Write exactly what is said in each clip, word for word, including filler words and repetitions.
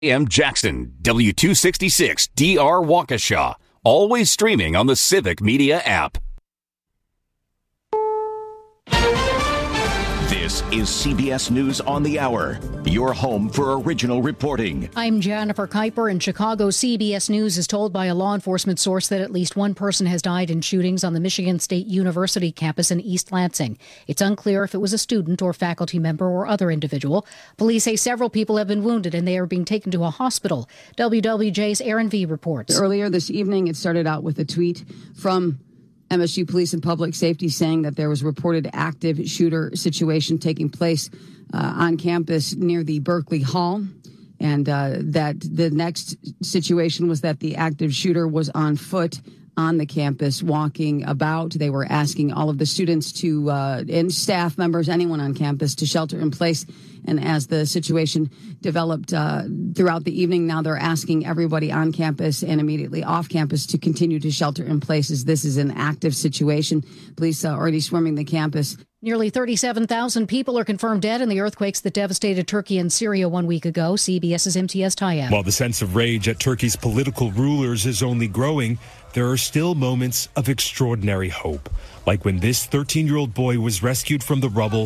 A M Jackson, W two sixty-six D R Waukesha. Always streaming on the Civic Media app. This is C B S News on the Hour, your home for original reporting. I'm Jennifer Kuiper. In Chicago, C B S News is told by a law enforcement source that at least one person has died in shootings on the Michigan State University campus in East Lansing. It's unclear if it was a student or faculty member or other individual. Police say several people have been wounded and they are being taken to a hospital. W W J's Aaron V. reports. Earlier this evening, it started out with a tweet from M S U Police and Public Safety saying that there was reported active shooter situation taking place uh, on campus near the Berkeley Hall, and uh, that the next situation was that the active shooter was on foot on the campus walking about. They were asking all of the students to uh, and staff members, anyone on campus, to shelter in place. And as the situation developed uh, throughout the evening, now they're asking everybody on campus and immediately off campus to continue to shelter in place as this is an active situation. Police are already swarming the campus. Nearly thirty-seven thousand people are confirmed dead in the earthquakes that devastated Turkey and Syria one week ago. CBS's Imtiaz Tayeb. While the sense of rage at Turkey's political rulers is only growing, there are still moments of extraordinary hope, like when this thirteen-year-old boy was rescued from the rubble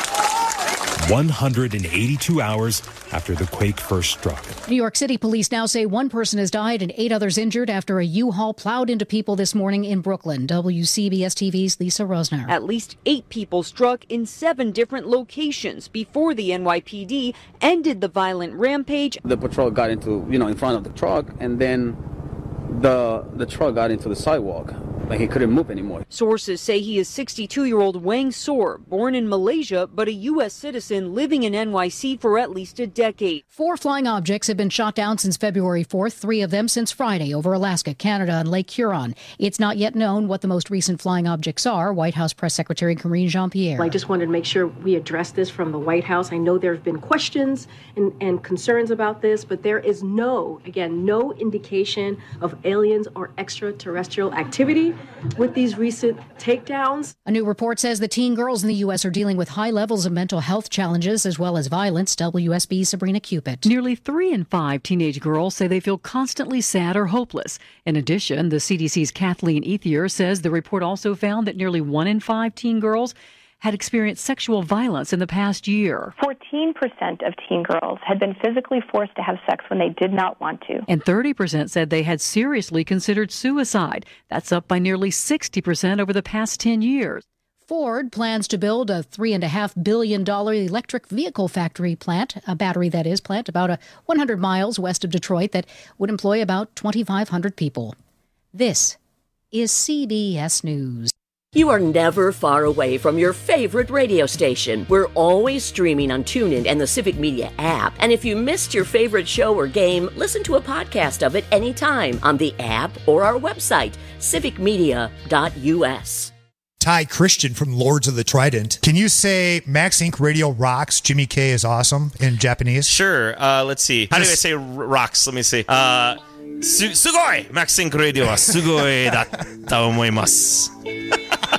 one hundred eighty-two hours after the quake first struck. New York City police now say one person has died and eight others injured after a U-Haul plowed into people this morning in Brooklyn. W C B S T V's Lisa Rosner. At least eight people struck in seven different locations before the N Y P D ended the violent rampage. The patrol got into, you know, in front of the truck, and then the the truck got into the sidewalk. Like he couldn't move anymore. Sources say he is sixty-two-year-old Wang Sor, born in Malaysia, but a U S citizen living in N Y C for at least a decade. Four flying objects have been shot down since February fourth, three of them since Friday over Alaska, Canada, and Lake Huron. It's not yet known what the most recent flying objects are. White House Press Secretary Karine Jean-Pierre. I just wanted to make sure we address this from the White House. I know there have been questions and, and concerns about this, but there is no, again, no indication of aliens or extraterrestrial activity with these recent takedowns. A new report says the teen girls in the U S are dealing with high levels of mental health challenges as well as violence. W S B's Sabrina Cupid. Nearly three in five teenage girls say they feel constantly sad or hopeless. In addition, the C D C's Kathleen Ethier says the report also found that nearly one in five teen girls had experienced sexual violence in the past year. fourteen percent of teen girls had been physically forced to have sex when they did not want to. And thirty percent said they had seriously considered suicide. That's up by nearly sixty percent over the past ten years. Ford plans to build a three point five billion dollars electric vehicle factory plant, a battery that is, plant about a one hundred miles west of Detroit that would employ about twenty-five hundred people. This is C B S News. You are never far away from your favorite radio station. We're always streaming on TuneIn and the Civic Media app. And if you missed your favorite show or game, listen to a podcast of it anytime on the app or our website, civic media dot u s. Ty Christian from Lords of the Trident. Can you say Max Incorporated Radio rocks, Jimmy K is awesome in Japanese? Sure. Uh, let's see. How do I say rocks? Let me see. Uh, su- sugoi! Max Incorporated Radio wa sugoi datta omoimasu.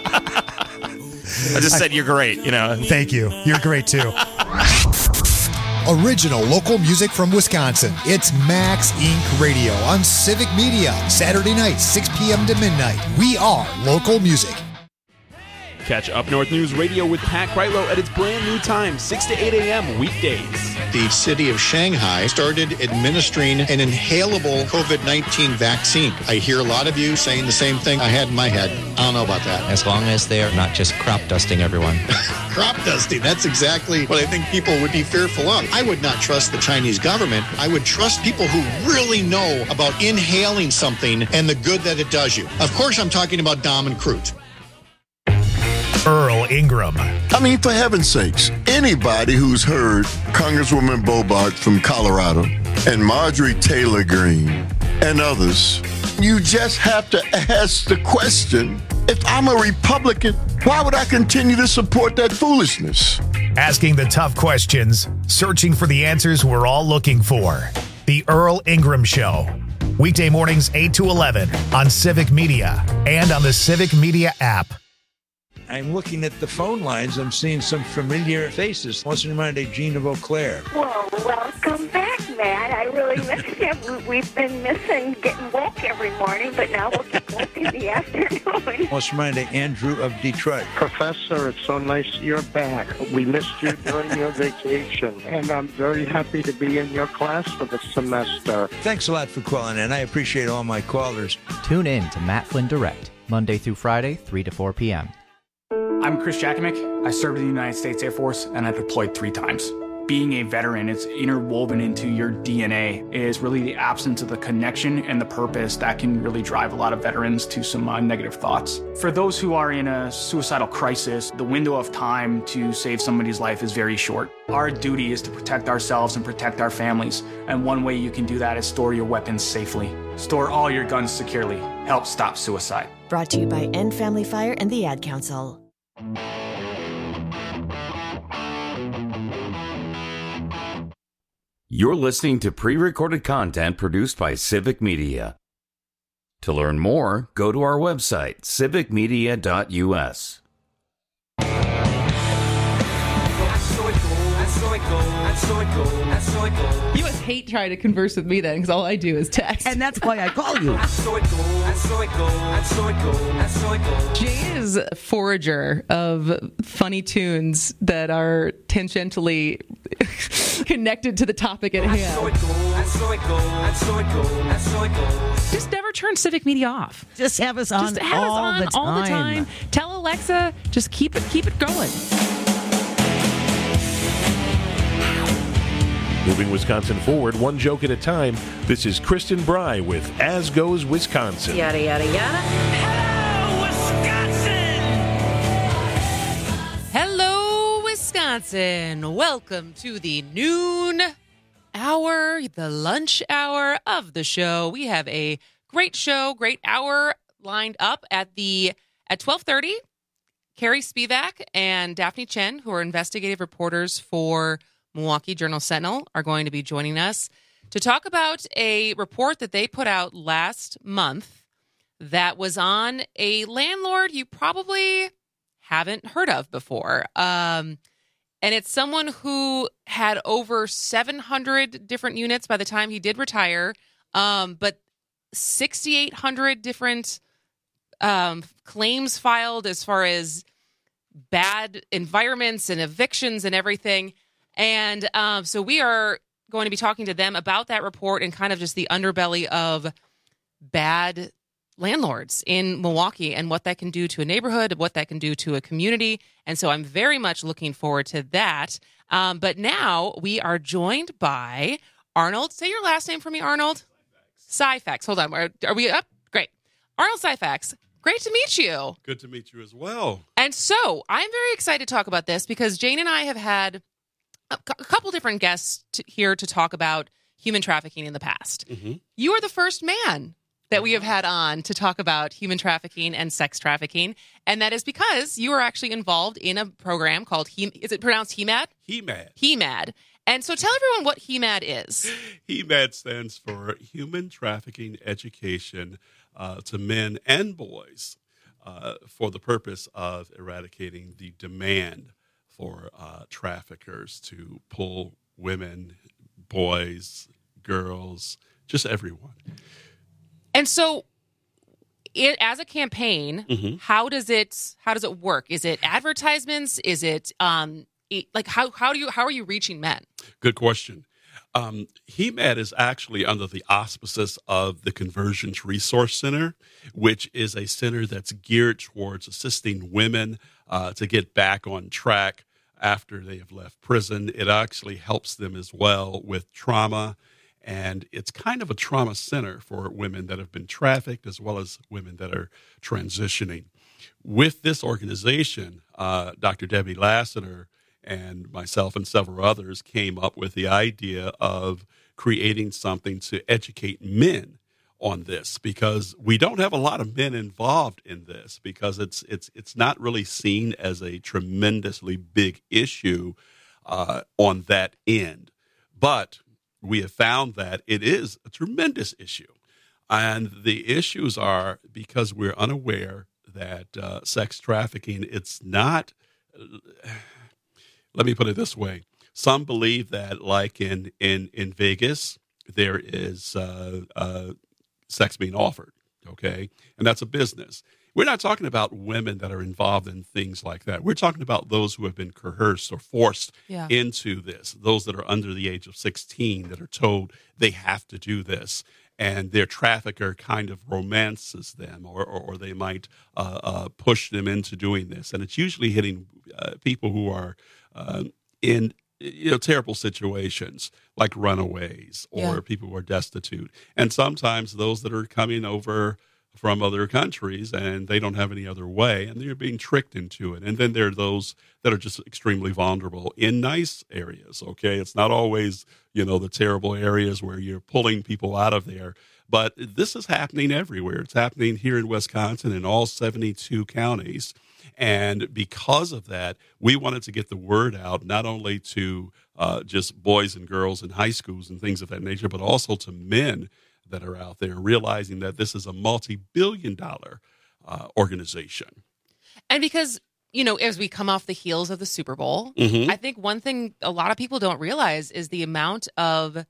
I just said you're great, you know. Thank you. You're great, too. Original local music from Wisconsin. It's Max Incorporated Radio on Civic Media. Saturday night, six p.m. to midnight. We are local music. Catch Up North News Radio with Pat Kreitlow at its brand new time, six to eight a.m. weekdays. The city of Shanghai started administering an inhalable covid nineteen vaccine. I hear a lot of you saying the same thing I had in my head. I don't know about that. As long as they're not just crop dusting everyone. Crop dusting, that's exactly what I think people would be fearful of. I would not trust the Chinese government. I would trust people who really know about inhaling something and the good that it does you. Of course, I'm talking about Dom and Crute. Earl Ingram. I mean, for heaven's sakes, anybody who's heard Congresswoman Bobart from Colorado and Marjorie Taylor Greene and others, you just have to ask the question, if I'm a Republican, why would I continue to support that foolishness? Asking the tough questions, searching for the answers we're all looking for. The Earl Ingram Show. Weekday mornings eight to eleven on Civic Media and on the Civic Media app. I'm looking at the phone lines. I'm seeing some familiar faces. What's in mind, Gina Vauclair? Well, welcome back, Matt. I really miss him. We've been missing getting woke every morning, but now we'll get woke in the afternoon. What's mine to Andrew of Detroit? Professor, it's so nice you're back. We missed you during your vacation, and I'm very happy to be in your class for the semester. Thanks a lot for calling in. I appreciate all my callers. Tune in to Matt Flynn Direct, Monday through Friday, three to four p.m. I'm Chris Jakimick. I served in the United States Air Force, and I deployed three times. Being a veteran, it's interwoven into your D N A, is really the absence of the connection and the purpose that can really drive a lot of veterans to some uh, negative thoughts. For those who are in a suicidal crisis, the window of time to save somebody's life is very short. Our duty is to protect ourselves and protect our families, and one way you can do that is store your weapons safely. Store all your guns securely. Help stop suicide. Brought to you by End Family Fire and the Ad Council. You're listening to pre-recorded content produced by Civic Media. To learn more, go to our website, civic media dot u s. You must hate trying to converse with me then, because all I do is text. And that's why I call you. Jay is a forager of funny tunes that are tangentially connected to the topic at hand. Just never turn Civic Media off. Just have us on, just have all, us on the all the time. Tell Alexa, just keep it, keep it going. Moving Wisconsin forward, one joke at a time. This is Kristen Bry with As Goes Wisconsin. Yada, yada, yada. Hello, Wisconsin. Welcome to the noon hour, the lunch hour of the show. We have a great show, great hour lined up at the at twelve thirty. Carrie Spivak and Daphne Chen, who are investigative reporters for Milwaukee Journal-Sentinel, are going to be joining us to talk about a report that they put out last month that was on a landlord you probably haven't heard of before. Um, and it's someone who had over seven hundred different units by the time he did retire, um, but six thousand eight hundred different um, claims filed as far as bad environments and evictions and everything. And um, so we are going to be talking to them about that report and kind of just the underbelly of bad landlords in Milwaukee and what that can do to a neighborhood, what that can do to a community. And so I'm very much looking forward to that. Um, but now we are joined by Arnold. Say your last name for me, Arnold. Syphax. Hold on. Are, are we up? Great. Arnold Syphax. Great to meet you. Good to meet you as well. And so I'm very excited to talk about this because Jane and I have had a couple different guests to, here to talk about human trafficking in the past. Mm-hmm. You are the first man that we have had on to talk about human trafficking and sex trafficking, and that is because you are actually involved in a program called He. Is it pronounced H E M A D? H E M A D. H E M A D. And so tell everyone what H E M A D is. H E M A D stands for Human Trafficking Education uh, to Men and Boys uh, for the purpose of eradicating the demand for uh, traffickers to pull women, boys, girls, just everyone. And so, it, as a campaign, mm-hmm. how does it how does it work? Is it advertisements? Is it um it, like how how do you how are you reaching men? Good question. Um, H E M A D is actually under the auspices of the Conversions Resource Center, which is a center that's geared towards assisting women uh, to get back on track after they have left prison. It actually helps them as well with trauma, and it's kind of a trauma center for women that have been trafficked as well as women that are transitioning. With this organization, uh, Doctor Debbie Lassiter and myself and several others came up with the idea of creating something to educate men on this, because we don't have a lot of men involved in this, because it's it's it's not really seen as a tremendously big issue uh, on that end. But we have found that it is a tremendous issue. And the issues are because we're unaware that uh, sex trafficking, it's not, let me put it this way. Some believe that, like in in in Vegas, there is uh, uh, sex being offered. Okay, and that's a business. We're not talking about women that are involved in things like that. We're talking about those who have been coerced or forced Yeah. into this, those that are under the age of sixteen that are told they have to do this, and their trafficker kind of romances them, or, or, or they might uh, uh, push them into doing this. And it's usually hitting uh, people who are uh, in you know, terrible situations, like runaways or Yeah. people who are destitute. And sometimes those that are coming over from other countries and they don't have any other way, and they're being tricked into it. And then there are those that are just extremely vulnerable in nice areas, okay? It's not always, you know, the terrible areas where you're pulling people out of there. But this is happening everywhere. It's happening here in Wisconsin in all seventy-two counties. And because of that, we wanted to get the word out, not only to uh, just boys and girls in high schools and things of that nature, but also to men that are out there, realizing that this is a multi-billion dollar uh, organization. And because, you know, as we come off the heels of the Super Bowl, Mhm. I think one thing a lot of people don't realize is the amount of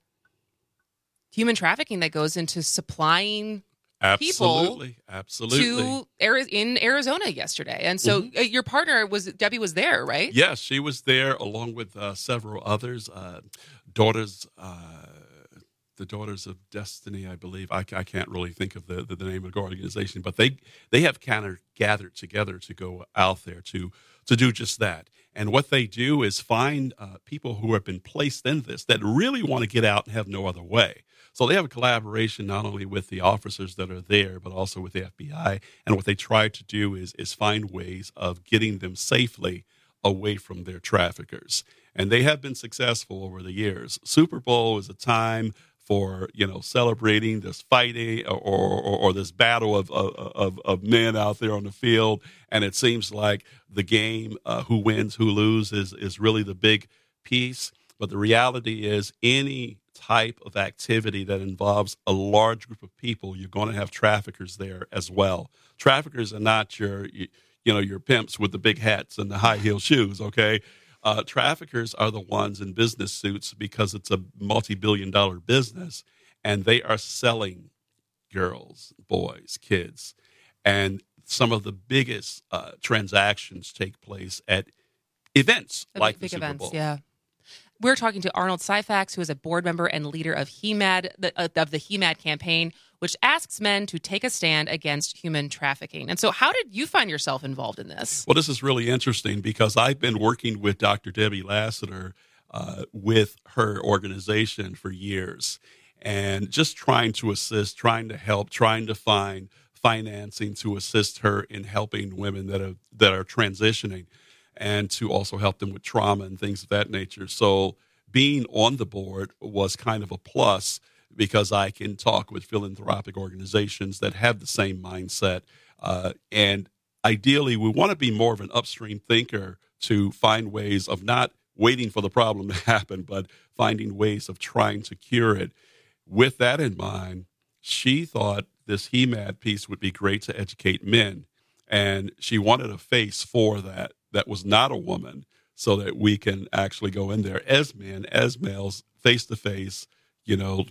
human trafficking that goes into supplying Absolutely. people Absolutely. to Ari- in Arizona yesterday. And so Mhm. uh, your partner was, Debbie was there, right? Yes, she was there along with uh, several others, uh, daughters, uh, the Daughters of Destiny, I believe. I, I can't really think of the, the, the name of the organization, but they they have kind of gathered together to go out there to to do just that. And what they do is find uh, people who have been placed in this that really want to get out and have no other way. So they have a collaboration not only with the officers that are there, but also with the F B I. And what they try to do is is find ways of getting them safely away from their traffickers. And they have been successful over the years. Super Bowl is a time for, you know, celebrating this fighting or, or, or this battle of, of, of men out there on the field. And it seems like the game, uh, who wins, who loses, is really the big piece. But the reality is any type of activity that involves a large group of people, you're going to have traffickers there as well. Traffickers are not your, you, you know, your pimps with the big hats and the high heel shoes, okay? Uh, traffickers are the ones in business suits because it's a multi-billion dollar business, and they are selling girls, boys, kids. And some of the biggest uh, transactions take place at events The like big the Super events, Bowl. yeah. We're talking to Arnold Syphax, who is a board member and leader of H E M A D, the, uh, of the H E M A D campaign, which asks men to take a stand against human trafficking. And so how did you find yourself involved in this? Well, this is really interesting because I've been working with Doctor Debbie Lassiter uh, with her organization for years, and just trying to assist, trying to help, trying to find financing to assist her in helping women that are that are transitioning, and to also help them with trauma and things of that nature. So being on the board was kind of a plus because I can talk with philanthropic organizations that have the same mindset. Uh, and ideally, we want to be more of an upstream thinker to find ways of not waiting for the problem to happen, but finding ways of trying to cure it. With that in mind, she thought this H E M A D piece would be great to educate men. And she wanted a face for that, that was not a woman, so that we can actually go in there as men, as males, face to face, you know,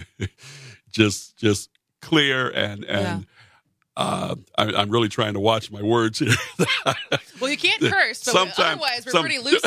just just clear and and yeah. uh, I, I'm really trying to watch my words here. Well, you can't curse, but Sometimes- otherwise we're some- pretty loose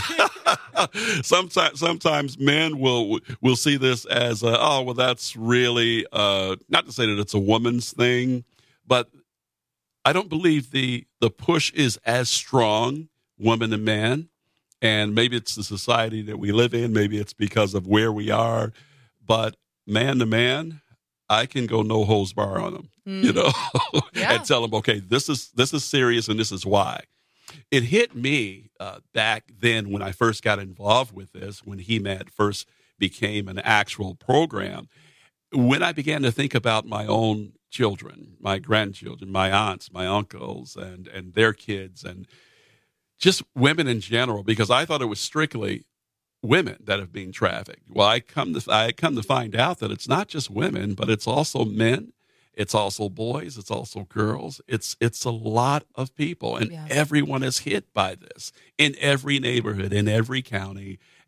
here. sometimes sometimes men will will see this as a, oh well, that's really uh, not to say that it's a woman's thing, but I don't believe the the push is as strong, woman and man. And maybe it's the society that we live in. Maybe it's because of where we are. But man to man, I can go no holds bar on them, mm. you know, Yeah. and tell them, okay, this is this is serious and this is why. It hit me uh, back then when I first got involved with this, when H E M A D first became an actual program, when I began to think about my own children, my grandchildren, my aunts, my uncles, and and their kids, and just women in general, because I thought it was strictly women that have been trafficked. Well, I come to I come to find out that it's not just women, but it's also men, it's also boys, it's also girls. It's it's a lot of people, and Yeah. everyone is hit by this in every neighborhood, in every county.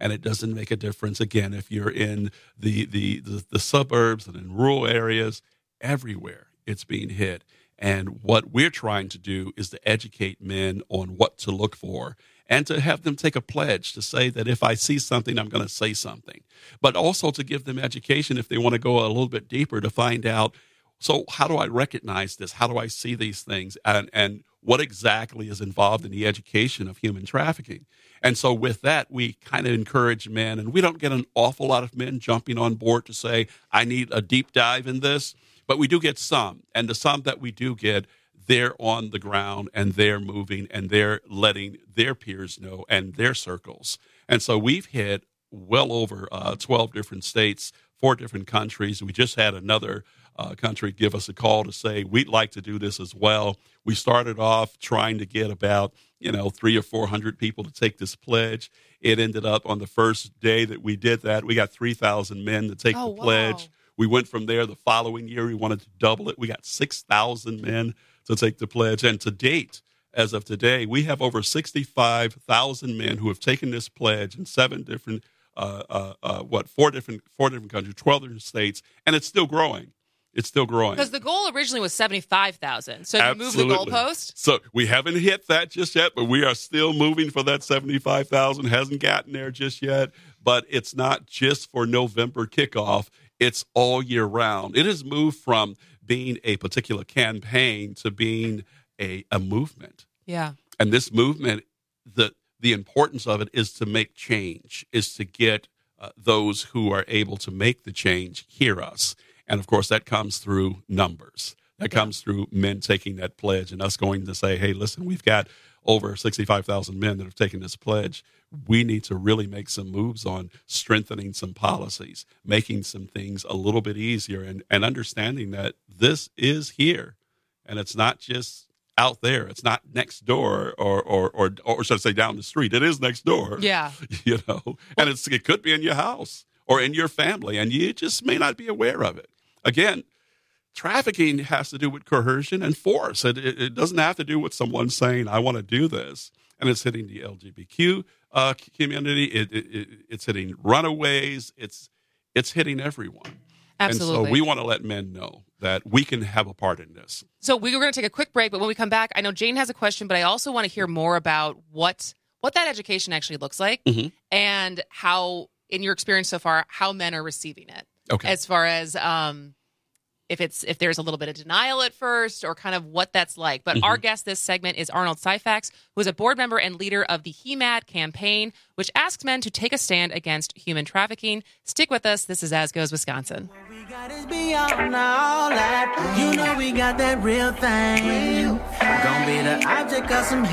And it doesn't make a difference, again, if you're in the, the, the, the suburbs and in rural areas, everywhere it's being hit. And what we're trying to do is to educate men on what to look for and to have them take a pledge to say that if I see something, I'm going to say something. But also to give them education if they want to go a little bit deeper to find out, so how do I recognize this? How do I see these things? And, and what exactly is involved in the education of human trafficking? And so with that, we kind of encourage men, and we don't get an awful lot of men jumping on board to say, I need a deep dive in this, but we do get some. And the some that we do get, they're on the ground and they're moving and they're letting their peers know and their circles. And so we've hit well over uh, twelve different states, four different countries. We just had another uh, country give us a call to say, we'd like to do this as well. We started off trying to get about, you know, three or four hundred people to take this pledge. It ended up on the first day that we did that, we got three thousand men to take oh, the wow. pledge. We went from there the following year. We wanted to double it. We got six thousand men to take the pledge. And to date, as of today, we have over sixty-five thousand men who have taken this pledge in seven different, uh, uh, uh, what, four different, four different countries, twelve different states, and it's still growing. It's still growing. Because the goal originally was seventy-five thousand. So you moved the goalpost? So we haven't hit that just yet, but we are still moving for that seventy-five thousand. Hasn't gotten there just yet, but it's not just for November kickoff. It's all year round. It has moved from being a particular campaign to being a, a movement. Yeah. And this movement, the the importance of it is to make change, is to get uh, those who are able to make the change hear us. And, of course, that comes through numbers. That comes through men taking that pledge and us going to say, hey, listen, we've got over sixty-five thousand men that have taken this pledge. We need to really make some moves on strengthening some policies, making some things a little bit easier, and, and understanding that this is here. And it's not just out there. It's not next door or, or, or, or should I say down the street. It is next door. Yeah. You know, and it's, it could be in your house or in your family, and you just may not be aware of it. Again, trafficking has to do with coercion and force. It, it, it doesn't have to do with someone saying, I want to do this. And it's hitting the L G B T Q uh, community. It, it, it, it's hitting runaways. It's it's hitting everyone. Absolutely. And so we want to let men know that we can have a part in this. So we were going to take a quick break, but when we come back, I know Jane has a question, but I also want to hear more about what what that education actually looks like mm-hmm. and how, in your experience so far, how men are receiving it. Okay. As far as um, if it's if there's a little bit of denial at first or kind of what that's like. But mm-hmm. our guest this segment is Arnold Syphax, who is a board member and leader of the He Mad campaign, which asks men to take a stand against human trafficking. Stick with us. This is As Goes Wisconsin. We got is beyond all that. You know we got that real thing. Gonna be the object of some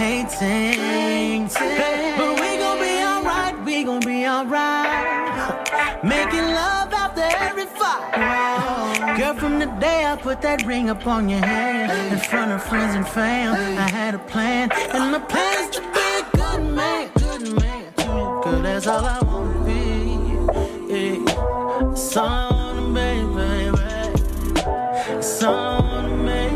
hating. Hey, but we gonna be alright. We gonna be alright. Making love after every fight. Girl, from the day I put that ring up on your hand, in front of friends and fam, I had a plan, and my plan is to be a good man, good man, good. That's all I wanna be. Yeah. That's all I wanna be, baby. That's all I wanna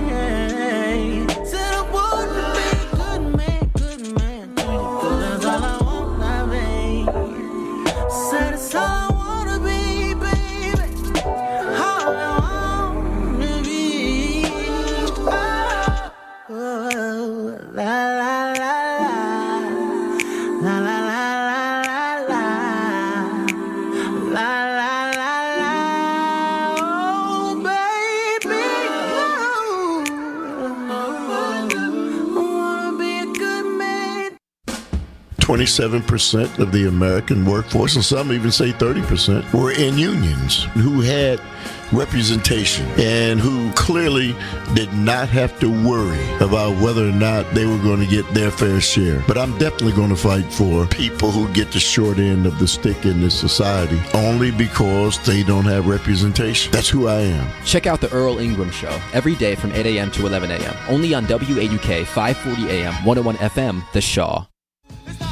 be. Said I wanna be a good man, good man, good. That's all I wanna be. Said it's all I wanna be, baby. All I wanna be. Oh, oh, la la la la la la la la la la la la la. Oh, baby, oh, I wanna be a good man. twenty-seven percent of the American workforce, and some even say thirty percent, were in unions who had representation and who clearly did not have to worry about whether or not they were going to get their fair share. But I'm definitely going to fight for people who get the short end of the stick in this society only because they don't have representation. That's who I am. Check out the Earl Ingram Show every day from eight a.m. to eleven a.m. only on W A U K five forty A M, one oh one F M, The Shaw.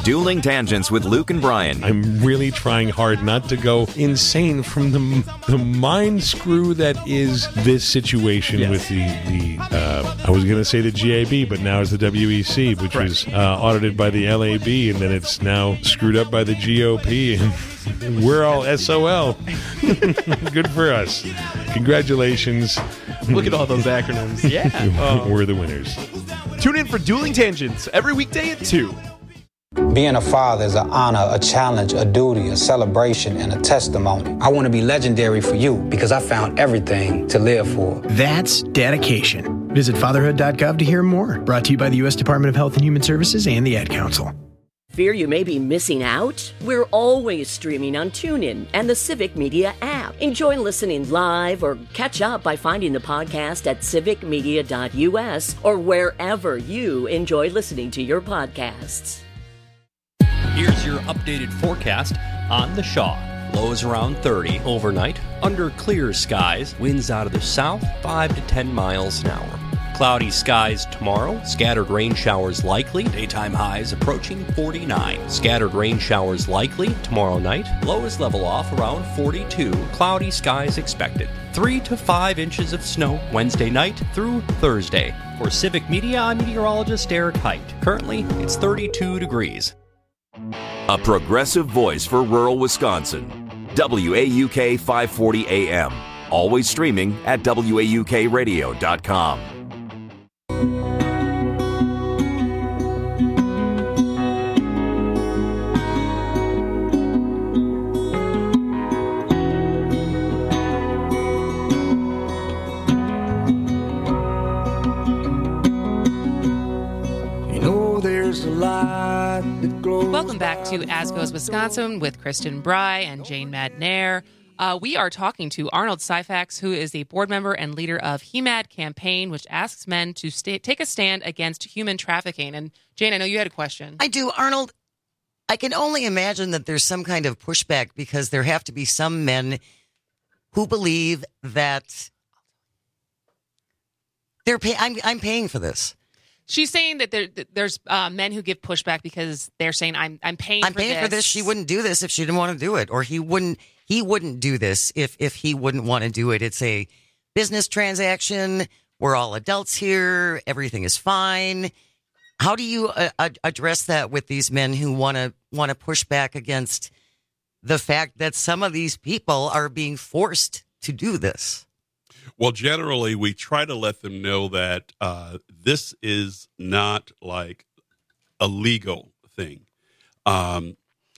Dueling Tangents with Luke and Brian. I'm really trying hard not to go insane from the the mind screw that is this situation yes. with the, the uh, I was going to say the G A B, but now it's the W E C, which right. was uh, audited by the L A B, and then it's now screwed up by the G O P, and we're all S O L. Good for us. Congratulations. Look at all those acronyms. Yeah. Oh. We're the winners. Tune in for Dueling Tangents every weekday at two. Being a father is an honor, a challenge, a duty, a celebration, and a testimony. I want to be legendary for you because I found everything to live for. That's dedication. Visit fatherhood dot gov to hear more. Brought to you by the U S Department of Health and Human Services and the Ad Council. Fear you may be missing out? We're always streaming on TuneIn and the Civic Media app. Enjoy listening live or catch up by finding the podcast at civic media dot u s or wherever you enjoy listening to your podcasts. Here's your updated forecast on the Shaw. Lows around thirty overnight. Under clear skies, winds out of the south, five to ten miles an hour. Cloudy skies tomorrow. Scattered rain showers likely. Daytime highs approaching forty-nine. Scattered rain showers likely tomorrow night. Lows level off around forty-two. Cloudy skies expected. Three to five inches of snow Wednesday night through Thursday. For Civic Media, I'm meteorologist Eric Height. Currently, it's thirty-two degrees. A progressive voice for rural Wisconsin. W A U K five forty A M. Always streaming at W A U K radio dot com. Welcome back to As Goes Wisconsin with Kristen Bry and Jane Madnair. Uh, we are talking to Arnold Syphax, who is the board member and leader of He Mad Campaign, which asks men to stay, take a stand against human trafficking. And Jane, I know you had a question. I do, Arnold. I can only imagine that there's some kind of pushback because there have to be some men who believe that they're pay- I'm, I'm paying for this. She's saying that there, that there's uh, men who give pushback because they're saying, I'm I'm paying I'm for paying this. for this. She wouldn't do this if she didn't want to do it. Or he wouldn't he wouldn't do this if, if he wouldn't want to do it. It's a business transaction. We're all adults here. Everything is fine. How do you uh, ad- address that with these men who want to want to push back against the fact that some of these people are being forced to do this? Well, generally, we try to let them know that uh, this is not like a legal thing. Um,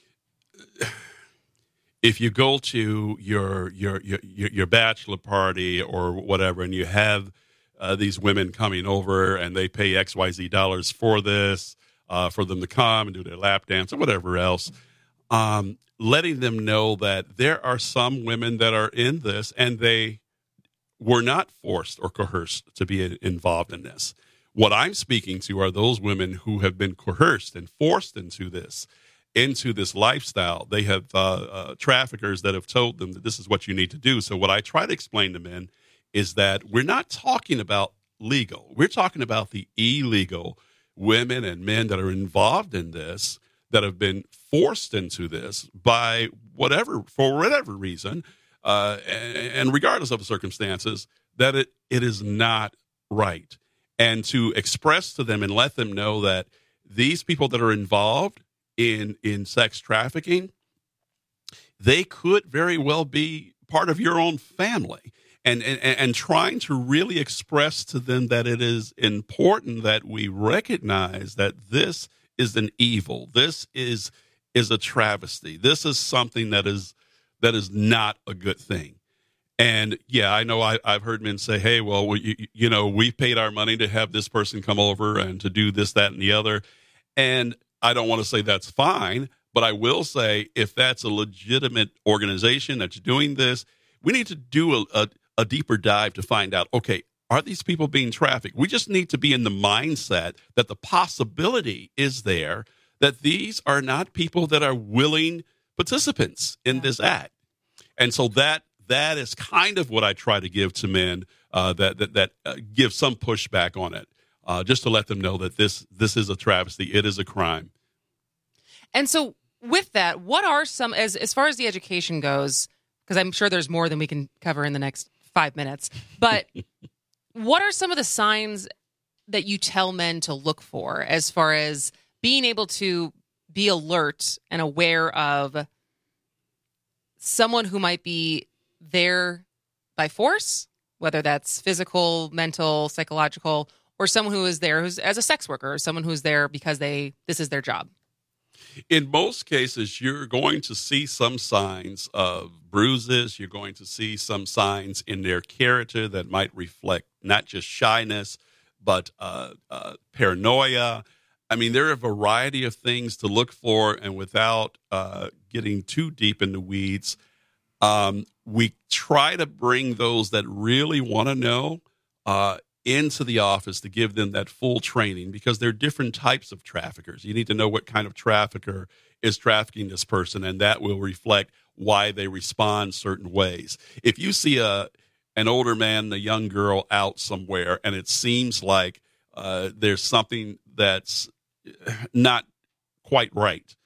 if you go to your your your your bachelor party or whatever, and you have uh, these women coming over, and they pay X Y Z dollars for this, uh, for them to come and do their lap dance or whatever else, um, letting them know that there are some women that are in this, and they were not forced or coerced to be involved in this. What I'm speaking to are those women who have been coerced and forced into this, into this lifestyle. They have uh, uh, traffickers that have told them that this is what you need to do. So what I try to explain to men is that we're not talking about legal. We're talking about the illegal women and men that are involved in this, that have been forced into this by whatever, for whatever reason, Uh, and, and regardless of the circumstances, that it, it is not right. And to express to them and let them know that these people that are involved in, in sex trafficking, they could very well be part of your own family. And, and, and trying to really express to them that it is important that we recognize that this is an evil. This is, is a travesty. This is something that is That is not a good thing. And, yeah, I know I, I've heard men say, hey, well, we, you, you know, we paid our money to have this person come over and to do this, that, and the other. And I don't want to say that's fine, but I will say if that's a legitimate organization that's doing this, we need to do a, a, a deeper dive to find out, okay, are these people being trafficked? We just need to be in the mindset that the possibility is there that these are not people that are willing participants in this act. And so that that is kind of what I try to give to men uh, that that, that uh, give some pushback on it, uh, just to let them know that this this is a travesty. It is a crime. And so with that, what are some, as, as far as the education goes, because I'm sure there's more than we can cover in the next five minutes, but what are some of the signs that you tell men to look for as far as being able to be alert and aware of someone who might be there by force, whether that's physical, mental, psychological, or someone who is there who's as a sex worker, or someone who's there because they this is their job? In most cases, you're going to see some signs of bruises. You're going to see some signs in their character that might reflect not just shyness, but uh, uh, paranoia. I mean, there are a variety of things to look for, and without uh, getting too deep in the weeds, um, we try to bring those that really want to know uh, into the office to give them that full training, because there are different types of traffickers. You need to know what kind of trafficker is trafficking this person, and that will reflect why they respond certain ways. If you see a an older man and a young girl out somewhere, and it seems like uh, there's something that's not quite right,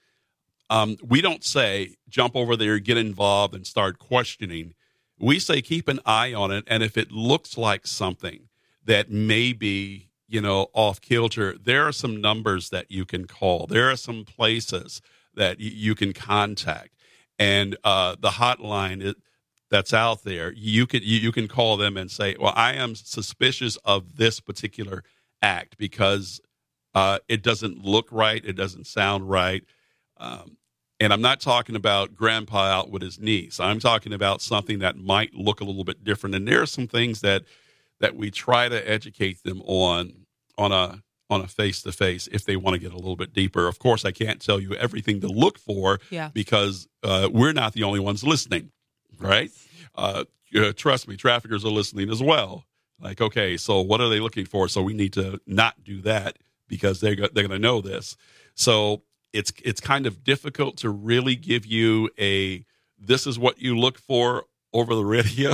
um, we don't say, jump over there, get involved, and start questioning. We say, keep an eye on it, and if it looks like something that may be, you know, off kilter, there are some numbers that you can call. There are some places that y- you can contact. And uh, the hotline it, that's out there, you can, you, you can call them and say, well, I am suspicious of this particular act because uh, it doesn't look right. It doesn't sound right. Um, and I'm not talking about grandpa out with his niece. I'm talking about something that might look a little bit different. And there are some things that that we try to educate them on on a on a face-to-face if they want to get a little bit deeper. Of course, I can't tell you everything to look for yeah. because uh, we're not the only ones listening, right? Uh, uh, trust me, traffickers are listening as well. Like, okay, so what are they looking for? So we need to not do that because they're, they're going to know this. So it's it's kind of difficult to really give you a, this is what you look for over the radio.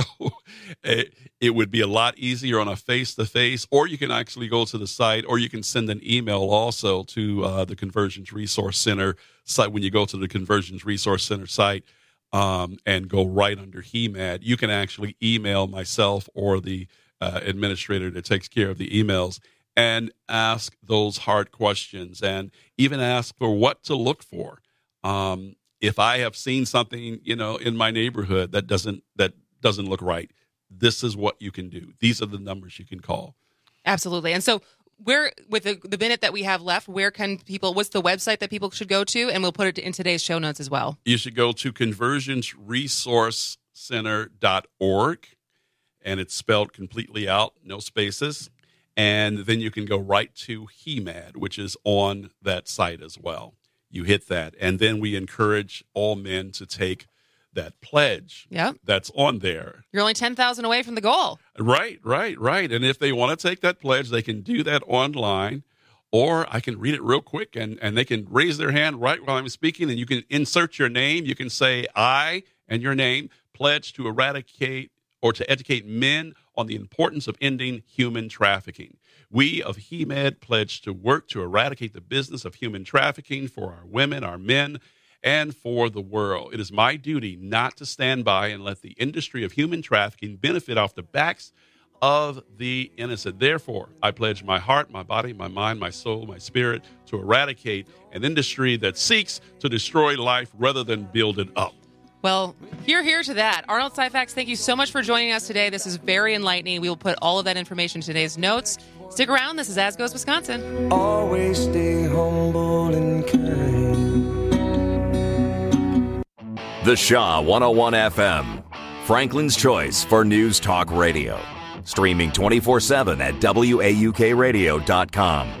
it, it would be a lot easier on a face-to-face, or you can actually go to the site, or you can send an email also to uh, the Conversions Resource Center site. When you go to the Conversions Resource Center site um, and go right under H E M A D, you can actually email myself or the uh, administrator that takes care of the emails and ask those hard questions, and even ask for what to look for. Um, If I have seen something, you know, in my neighborhood that doesn't that doesn't look right, this is what you can do. These are the numbers you can call. Absolutely. And so where, with the, the minute that we have left, where can people, what's the website that people should go to? And we'll put it in today's show notes as well. You should go to conversions resource center dot org, and it's spelled completely out, no spaces. And then you can go right to H E M A D, which is on that site as well. You hit that, and then we encourage all men to take that pledge yep. that's on there. You're only ten thousand away from the goal. Right, right, right. And if they want to take that pledge, they can do that online, or I can read it real quick, and, and they can raise their hand right while I'm speaking, and you can insert your name. You can say, I, and your name, pledge to eradicate or to educate men on the importance of ending human trafficking. We of H E M A D pledge to work to eradicate the business of human trafficking for our women, our men, and for the world. It is my duty not to stand by and let the industry of human trafficking benefit off the backs of the innocent. Therefore, I pledge my heart, my body, my mind, my soul, my spirit to eradicate an industry that seeks to destroy life rather than build it up. Well, hear, hear to that. Arnold Syphax, thank you so much for joining us today. This is very enlightening. We will put all of that information in today's notes. Stick around. This is As Goes Wisconsin. Always stay humble and kind. The Shaw one oh one F M, Franklin's choice for news talk radio. Streaming twenty-four seven at W A U K radio dot com.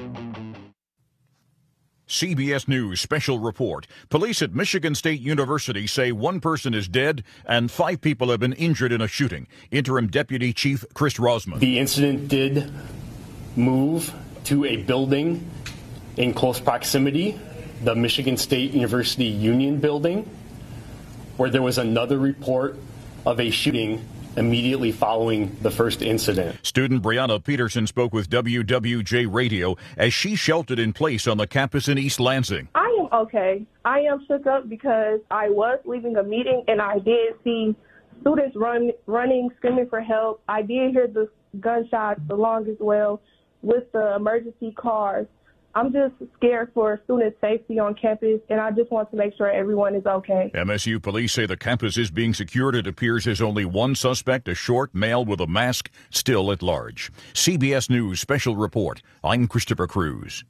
C B S News special report. Police at Michigan State University say one person is dead and five people have been injured in a shooting. Interim Deputy Chief Chris Rosman. The incident did move to a building in close proximity, the Michigan State University Union building, where there was another report of a shooting immediately following the first incident. Student Brianna Peterson spoke with W W J Radio as she sheltered in place on the campus in East Lansing. I am Okay, I am shook up because I was leaving a meeting and I did see students run, running, screaming for help. I did hear the gunshots along as well with the emergency cars. I'm just scared for student safety on campus, and I just want to make sure everyone is okay. M S U police say the campus is being secured. It appears there's only one suspect, a short male with a mask, still at large. C B S News Special Report. I'm Christopher Cruz.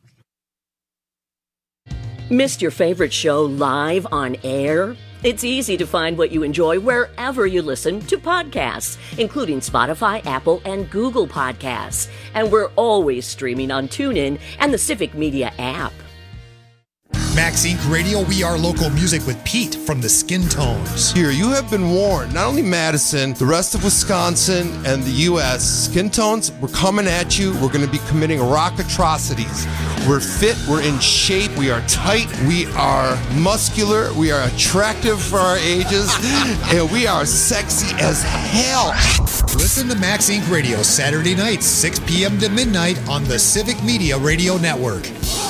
Missed your favorite show live on air? It's easy to find what you enjoy wherever you listen to podcasts, including Spotify, Apple, and Google Podcasts. And we're always streaming on TuneIn and the Civic Media app. Max Incorporated. Radio, we are local music with Pete from the Skin Tones. Here, you have been warned. Not only Madison, the rest of Wisconsin and the U S Skin Tones, we're coming at you. We're going to be committing rock atrocities. We're fit. We're in shape. We are tight. We are muscular. We are attractive for our ages. And we are sexy as hell. Listen to Max Incorporated. Radio Saturday nights, six p.m. to midnight on the Civic Media Radio Network.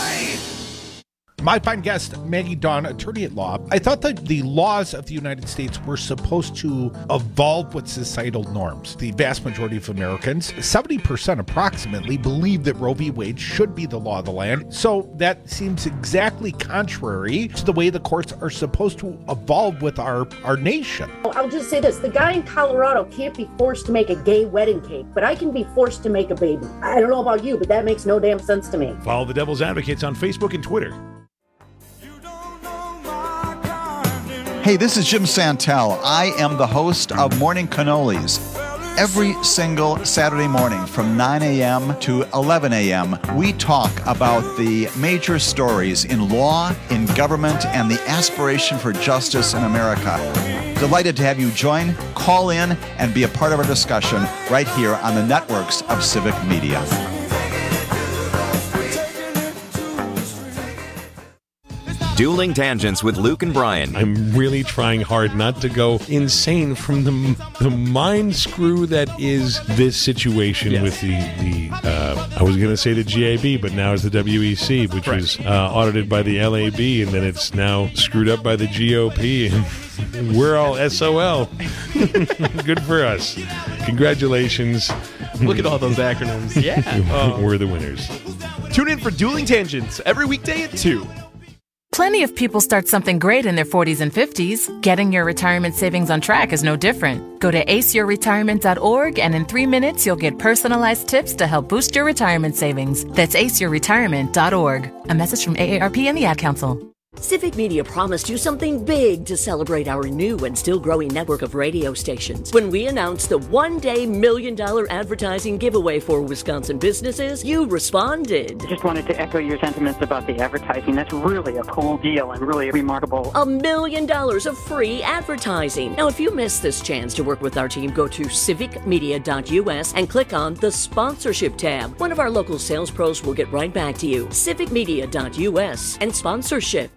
My fine guest, Maggie Dawn, attorney at law. I thought that the laws of the United States were supposed to evolve with societal norms. The vast majority of Americans, seventy percent approximately, believe that Roe v. Wade should be the law of the land. So that seems exactly contrary to the way the courts are supposed to evolve with our, our nation. I'll just say this. The guy in Colorado can't be forced to make a gay wedding cake, but I can be forced to make a baby. I don't know about you, but that makes no damn sense to me. Follow the Devil's Advocates on Facebook and Twitter. Hey, this is Jim Santel. I am the host of Morning Cannolis. Every single Saturday morning from nine a.m. to eleven a.m., we talk about the major stories in law, in government, and the aspiration for justice in America. Delighted to have you join, call in, and be a part of our discussion right here on the networks of Civic Media. Dueling Tangents with Luke and Brian. I'm really trying hard not to go insane from the the mind screw that is this situation yes. with the, the uh, I was going to say the G A B, but now it's the W E C, which right. was uh, audited by the L A B, and then it's now screwed up by the G O P, and we're all S O L. Good for us. Congratulations. Look at all those acronyms. Yeah. uh, we're the winners. Tune in for Dueling Tangents every weekday at two. Plenty of people start something great in their forties and fifties. Getting your retirement savings on track is no different. Go to ace your retirement dot org, and in three minutes, you'll get personalized tips to help boost your retirement savings. That's ace your retirement dot org. A message from A A R P and the Ad Council. Civic Media promised you something big to celebrate our new and still growing network of radio stations. When we announced the one-day million-dollar advertising giveaway for Wisconsin businesses, you responded. I just wanted to echo your sentiments about the advertising. That's really a cool deal and really remarkable. A million dollars of free advertising. Now, if you missed this chance to work with our team, go to civic media dot U S and click on the sponsorship tab. One of our local sales pros will get right back to you. civic media dot U S and sponsorship.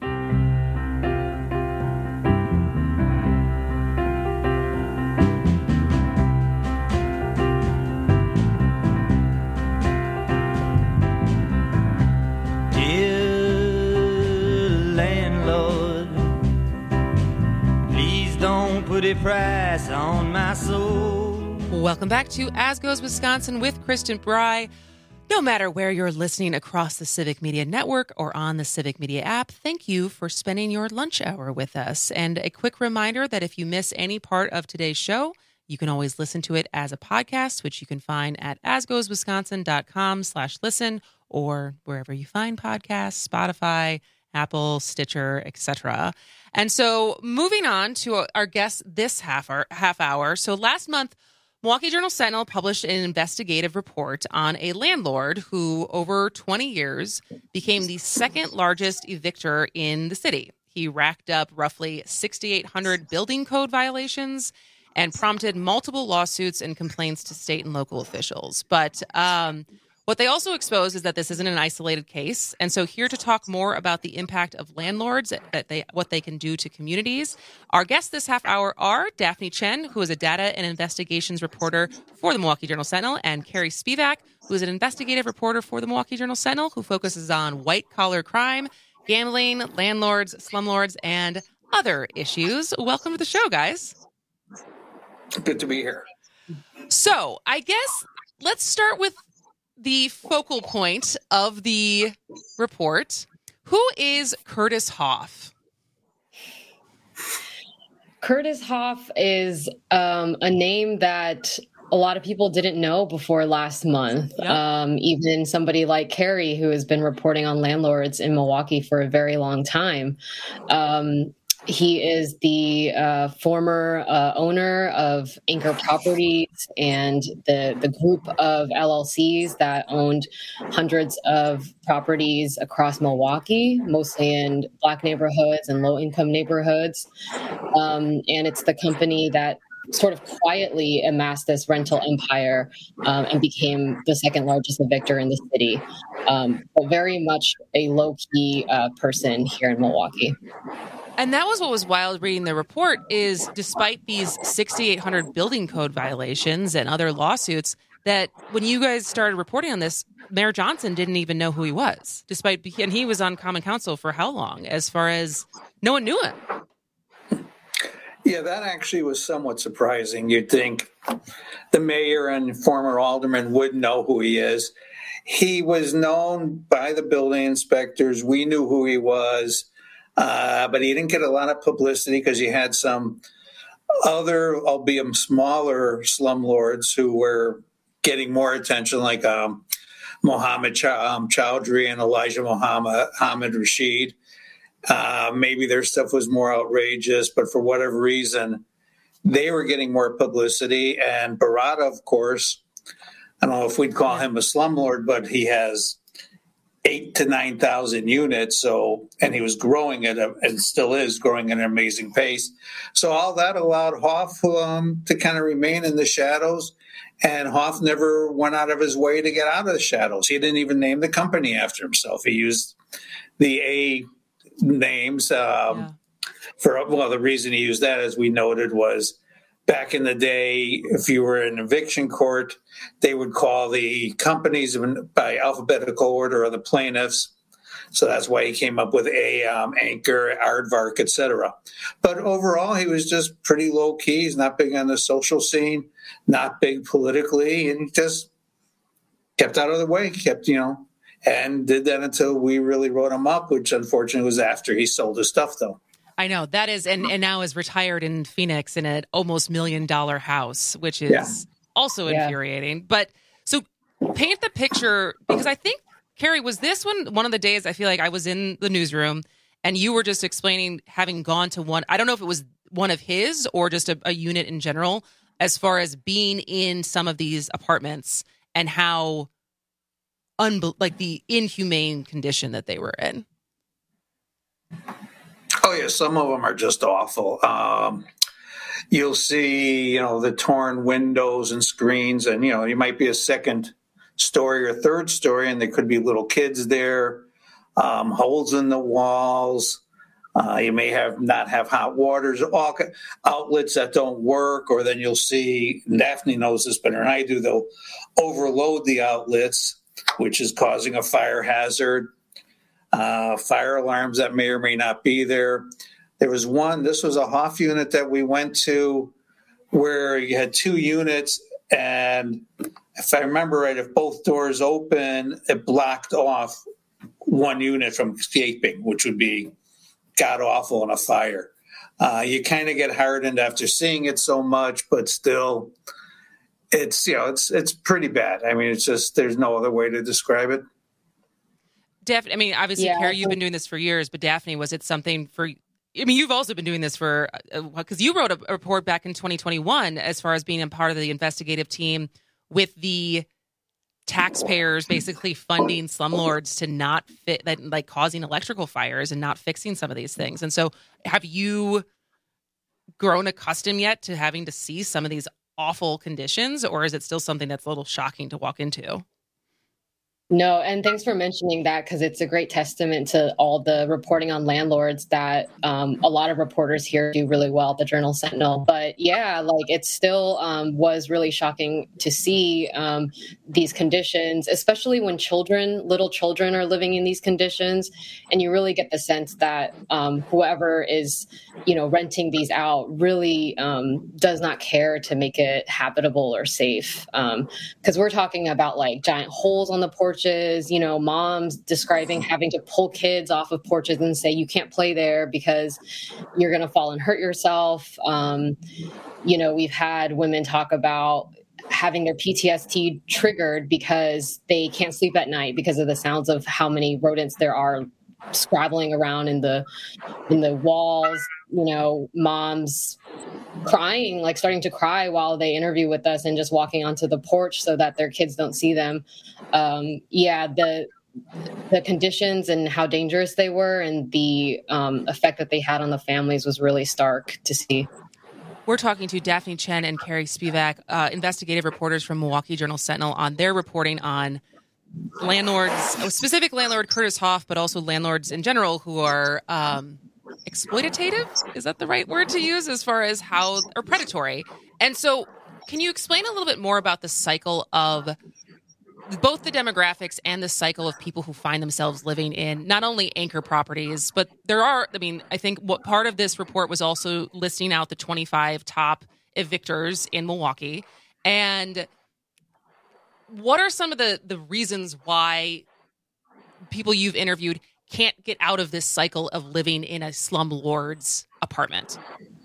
Put a price on my soul. Welcome back to As Goes Wisconsin with Kristen Bry. No matter where you're listening across the Civic Media Network or on the Civic Media app, thank you for spending your lunch hour with us. And a quick reminder that if you miss any part of today's show, you can always listen to it as a podcast, which you can find at asgoeswisconsin.com slash listen or wherever you find podcasts, Spotify, Apple, Stitcher, et cetera. And so moving on to our guest this half hour, half hour. So last month, Milwaukee Journal-Sentinel published an investigative report on a landlord who, over twenty years, became the second largest evictor in the city. He racked up roughly six thousand eight hundred building code violations and prompted multiple lawsuits and complaints to state and local officials. But um, what they also exposed is that this isn't an isolated case. And so here to talk more about the impact of landlords, that they, what they can do to communities, our guests this half hour are Daphne Chen, who is a data and investigations reporter for the Milwaukee Journal-Sentinel, and Carrie Spivak, who is an investigative reporter for the Milwaukee Journal-Sentinel, who focuses on white-collar crime. gambling, landlords, slumlords, and other issues. Welcome to the show, guys. Good to be here. So I guess let's start with the focal point of the report. Who is Curtis Hoff? Curtis Hoff is um, a name that a lot of people didn't know before last month. Yep. Um, even somebody like Carrie, who has been reporting on landlords in Milwaukee for a very long time. Um, He is the uh, former uh, owner of Anchor Properties and the, the group of L L Cs that owned hundreds of properties across Milwaukee, mostly in Black neighborhoods and low-income neighborhoods. Um, and it's the company that sort of quietly amassed this rental empire um, and became the second largest evictor in the city. Um, but very much a low-key uh, person here in Milwaukee. And that was what was wild reading the report is despite these sixty-eight hundred building code violations and other lawsuits, that when you guys started reporting on this, Mayor Johnson didn't even know who he was, despite, and he was on Common Council for how long, as far as no one knew him. Yeah, that actually was somewhat surprising. You'd think the mayor and former alderman would know who he is. He was known by the building inspectors. We knew who he was. Uh, but he didn't get a lot of publicity because you had some other, albeit smaller, slumlords who were getting more attention, like um, Mohammed Ch- um, Chowdhury and Elijah Muhammad, Muhammad Rashid. Uh, maybe their stuff was more outrageous, but for whatever reason, they were getting more publicity. And Barada, of course, I don't know if we'd call him a slumlord, but he has eight to nine thousand units. So, and he was growing at a, and still is growing at an amazing pace. So all that allowed Hoff um, to kind of remain in the shadows. And Hoff never went out of his way to get out of the shadows. He didn't even name the company after himself. He used the A names um, yeah. for, well, the reason he used that, as we noted, was back in the day, if you were in eviction court, they would call the companies by alphabetical order of the plaintiffs. So that's why he came up with A, um, Anchor, Aardvark, et cetera. But overall, he was just pretty low key. He's not big on the social scene, not big politically, and he just kept out of the way, kept, you know, and did that until we really wrote him up, which unfortunately was after he sold his stuff, though. I know that is, and, and now is retired in Phoenix in an almost million dollar house, which is yeah. also yeah. infuriating. But so paint the picture, because I think, Carrie, was this one one of the days I feel like I was in the newsroom and you were just explaining having gone to one, I don't know if it was one of his or just a, a unit in general, as far as being in some of these apartments and how unbe- like the inhumane condition that they were in. Oh, yeah, some of them are just awful. Um, you'll see, you know, the torn windows and screens, and, you know, you might be a second story or third story, and there could be little kids there, um, holes in the walls. Uh, you may have not have hot waters, all outlets that don't work, or then you'll see, Daphne knows this better than I do, they'll overload the outlets, which is causing a fire hazard. Uh, fire alarms that may or may not be there. There was one, this was a Hoff unit that we went to where you had two units, and if I remember right, if both doors open, it blocked off one unit from escaping, which would be god-awful in a fire. Uh, you kind of get hardened after seeing it so much, but still, it's, you know, it's it's pretty bad. I mean, it's just, there's no other way to describe it. Daphne, I mean, obviously, yeah, Carrie, you've been doing this for years, but Daphne, was it something for, I mean, you've also been doing this for, because uh, you wrote a, a report back in twenty twenty-one as far as being a part of the investigative team with the taxpayers basically funding slumlords to not fit, that like causing electrical fires and not fixing some of these things. And so have you grown accustomed yet to having to see some of these awful conditions, or is it still something that's a little shocking to walk into? No, and thanks for mentioning that, because it's a great testament to all the reporting on landlords that um, a lot of reporters here do really well at the Journal Sentinel. But yeah, like it still um, was really shocking to see um, these conditions, especially when children, little children are living in these conditions. And you really get the sense that um, whoever is, you know, renting these out really um, does not care to make it habitable or safe. Because um, we're talking about like giant holes on the porch. You know, moms describing having to pull kids off of porches and say, you can't play there because you're going to fall and hurt yourself. Um, you know, we've had women talk about having their P T S D triggered because they can't sleep at night because of the sounds of how many rodents there are scrabbling around in the in the walls. You know, moms crying, like starting to cry while they interview with us and just walking onto the porch so that their kids don't see them. Um, yeah, the the conditions and how dangerous they were and the um, effect that they had on the families was really stark to see. We're talking to Daphne Chen and Carrie Spivak, uh, investigative reporters from Milwaukee Journal Sentinel, on their reporting on landlords, specific landlord Curtis Hoff, but also landlords in general who are um, exploitative. Is that the right word to use as far as how, or predatory? And so can you explain a little bit more about the cycle of both the demographics and the cycle of people who find themselves living in not only anchor properties, but there are, I mean, I think what part of this report was also listing out the twenty-five top evictors in Milwaukee. And what are some of the, the reasons why people you've interviewed can't get out of this cycle of living in a slumlord's apartment?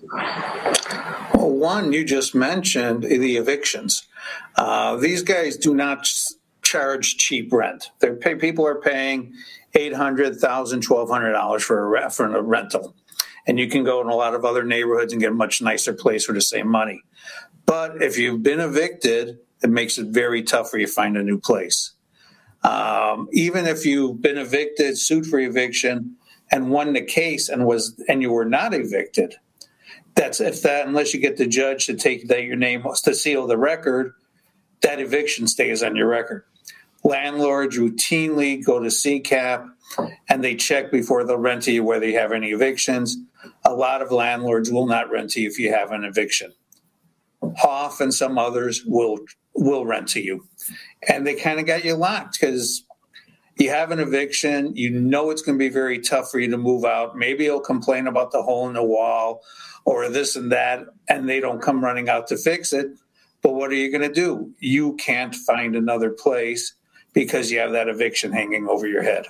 Well, one, you just mentioned the evictions. Uh, these guys do not charge cheap rent. They pay, people are paying eight hundred thousand dollars, twelve hundred dollars for a, for a rental. And you can go in a lot of other neighborhoods and get a much nicer place for the same money. But if you've been evicted, it makes it very tough for you to find a new place. Um, even if you've been evicted, sued for eviction, and won the case and was and you were not evicted, that's if that unless you get the judge to take that your name to seal the record, that eviction stays on your record. Landlords routinely go to C CAP and they check before they'll rent to you whether you have any evictions. A lot of landlords will not rent to you if you have an eviction. Hoff and some others will will rent to you. And they kind of got you locked because you have an eviction. You know it's going to be very tough for you to move out. Maybe you'll complain about the hole in the wall or this and that, and they don't come running out to fix it. But what are you going to do? You can't find another place because you have that eviction hanging over your head.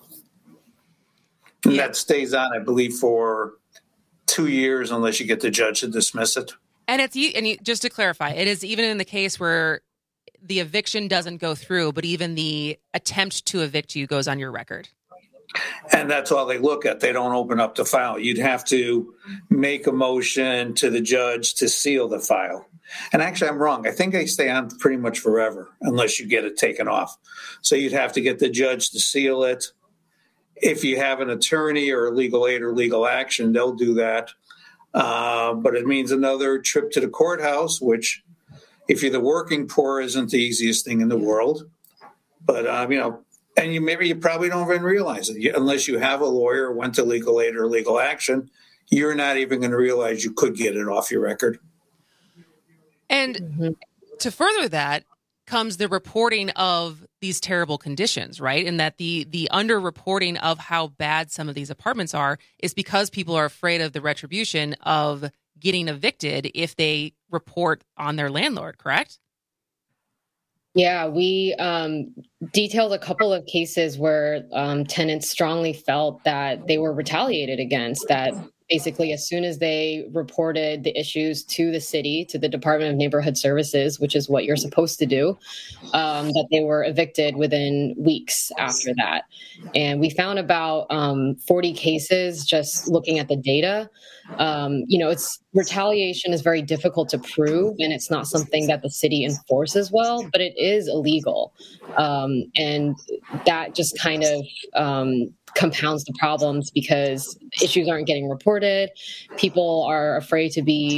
And that stays on, I believe, for two years unless you get the judge to dismiss it. And it's and you, just to clarify, it is even in the case where the eviction doesn't go through, but even the attempt to evict you goes on your record. And that's all they look at. They don't open up the file. You'd have to make a motion to the judge to seal the file. And actually, I'm wrong. I think they stay on pretty much forever unless you get it taken off. So you'd have to get the judge to seal it. If you have an attorney or a legal aid or legal action, they'll do that. Uh, but it means another trip to the courthouse, which if you're the working poor isn't the easiest thing in the world. But, um, you know, and you maybe you probably don't even realize it. You, unless you have a lawyer or went to legal aid or legal action, you're not even going to realize you could get it off your record. And mm-hmm. to further that comes the reporting of these terrible conditions, right? And that the the underreporting of how bad some of these apartments are is because people are afraid of the retribution of getting evicted if they report on their landlord, correct? Yeah, we um, detailed a couple of cases where um, tenants strongly felt that they were retaliated against, that basically as soon as they reported the issues to the city, to the Department of Neighborhood Services, which is what you're supposed to do, um, that they were evicted within weeks after that. And we found about um, forty cases just looking at the data. Um, you know, it's retaliation is very difficult to prove, and it's not something that the city enforces well, but it is illegal. Um, and that just kind of um, compounds the problems because issues aren't getting reported. People are afraid to be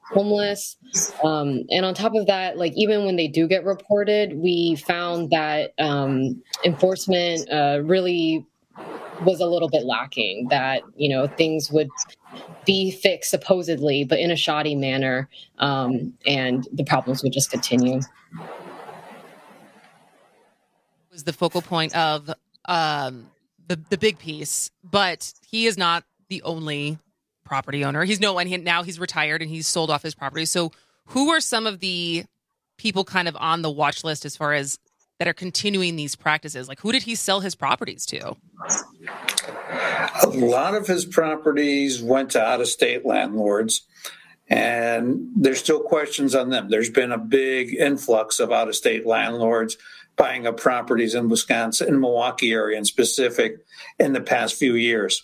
homeless. Um, and on top of that, like even when they do get reported, we found that um, enforcement uh, really was a little bit lacking, that, you know, things would be fixed supposedly, but in a shoddy manner, um, and the problems would just continue. Was the focal point of um, the the big piece, but he is not the only property owner. He's no one. He, now he's retired and he's sold off his property. So, who are some of the people kind of on the watch list as far as that are continuing these practices? Like, who did he sell his properties to? A lot of his properties went to out-of-state landlords, and there's still questions on them. There's been a big influx of out-of-state landlords buying up properties in Wisconsin, in Milwaukee area in specific, in the past few years.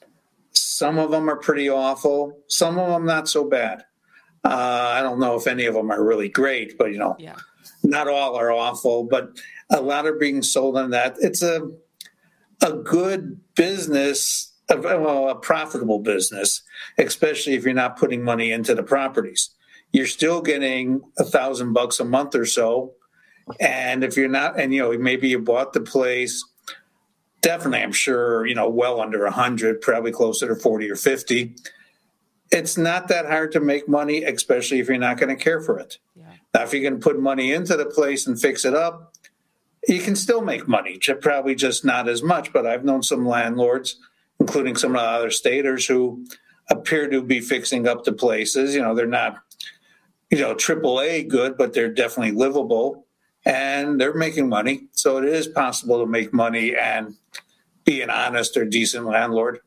Some of them are pretty awful. Some of them not so bad. Uh, I don't know if any of them are really great, but, you know, yeah. Not all are awful, but a lot are being sold on that. It's a a good business, a, well, a profitable business, especially if you're not putting money into the properties. You're still getting a thousand bucks a month or so. And if you're not, and, you know, maybe you bought the place, definitely, I'm sure, you know, well under a hundred, probably closer to forty or fifty. It's not that hard to make money, especially if you're not going to care for it. Yeah. Now, if you're going to put money into the place and fix it up, you can still make money, probably just not as much. But I've known some landlords, including some of the other staters, who appear to be fixing up the places. You know, they're not, you know, triple A good, but they're definitely livable, and they're making money. So it is possible to make money and be an honest or decent landlord.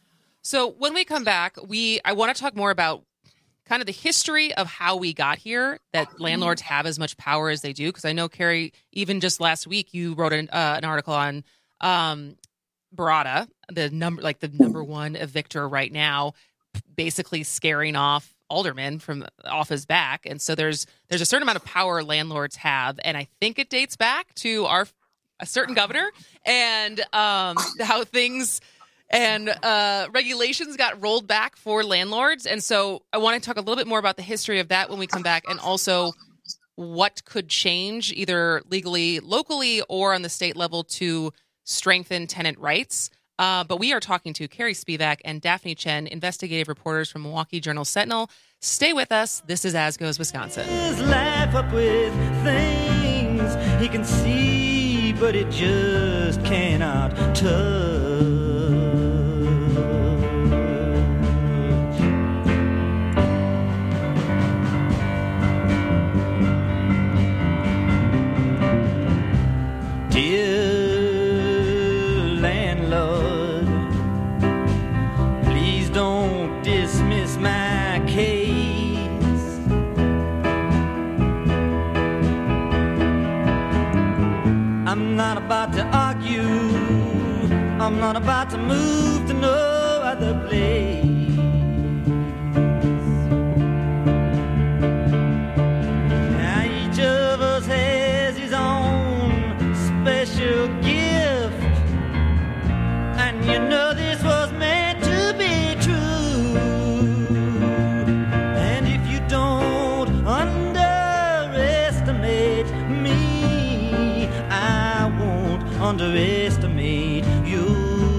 So when we come back, we I want to talk more about kind of the history of how we got here, that landlords have as much power as they do. Because I know, Carrie, even just last week, you wrote an, uh, an article on um, Barada, the number, like the number one evictor right now, basically scaring off aldermen from off his back. And so there's there's a certain amount of power landlords have, and I think it dates back to our a certain governor and um, how things. And uh, regulations got rolled back for landlords. And so I want to talk a little bit more about the history of that when we come back, and also what could change either legally, locally, or on the state level to strengthen tenant rights. Uh, but we are talking to Carrie Spivak and Daphne Chen, investigative reporters from Milwaukee Journal-Sentinel. Stay with us. This is As Goes Wisconsin. Laugh up with things he can see, but it just cannot touch. I'm not about to argue, I'm not about to move to no other place. Now each of us has his own special gift, and you know this was meant to be true. And if you don't underestimate me, I won't underestimate you.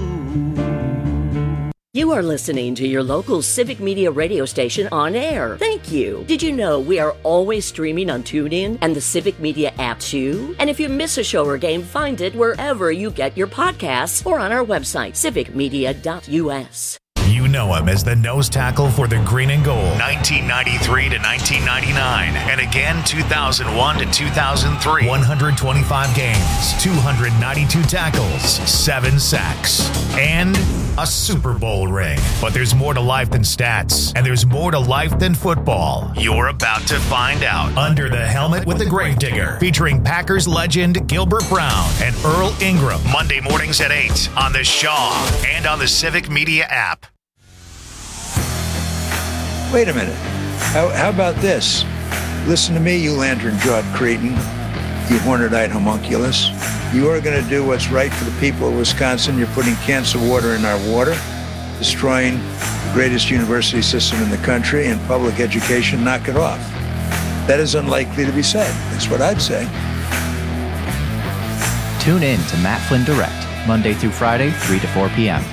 You are listening to your local Civic Media radio station on air. Thank you. Did you know we are always streaming on TuneIn and the Civic Media app too? And if you miss a show or game, find it wherever you get your podcasts or on our website, civic media dot u s. You know him as the nose tackle for the Green and Gold, nineteen ninety-three to nineteen ninety-nine, and again two thousand one to two thousand three. one hundred twenty-five games, two hundred ninety-two tackles, seven sacks, and a Super Bowl ring. But there's more to life than stats, and there's more to life than football. You're about to find out. Under the Helmet with the Gravedigger, featuring Packers legend Gilbert Brown and Earl Ingram, Monday mornings at eight on the Shaw and on the Civic Media app. Wait a minute. How, how about this? Listen to me, you lantern-jawed cretin, you horned-eyed homunculus. You are going to do what's right for the people of Wisconsin. You're putting cancer water in our water. destroying the greatest university system in the country and public education, knock it off. That is unlikely to be said. That's what I'd say. Tune in to Matt Flynn Direct, Monday through Friday, three to four p.m.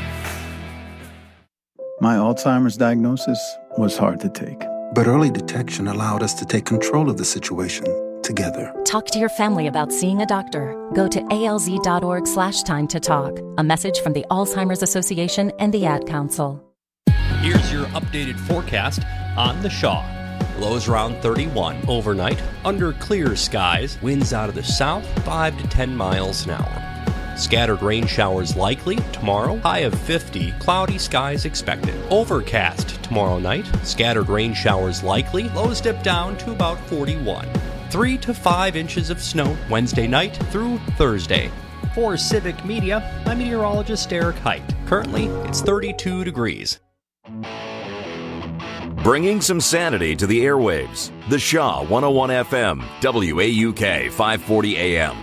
My Alzheimer's diagnosis was hard to take. But early detection allowed us to take control of the situation together. Talk to your family about seeing a doctor. Go to alz.org slash time to talk. A message from the Alzheimer's Association and the Ad Council. Here's your updated forecast on the Shaw. Lows around thirty-one overnight, under clear skies, winds out of the south, five to ten miles an hour. Scattered rain showers likely tomorrow, high of fifty, cloudy skies expected. Overcast tomorrow night, scattered rain showers likely, lows dip down to about forty-one. Three to five inches of snow Wednesday night through Thursday. For Civic Media, I'm meteorologist Eric Height. Currently, it's thirty-two degrees. Bringing some sanity to the airwaves. The Shaw one oh one F M, W A U K five forty A M.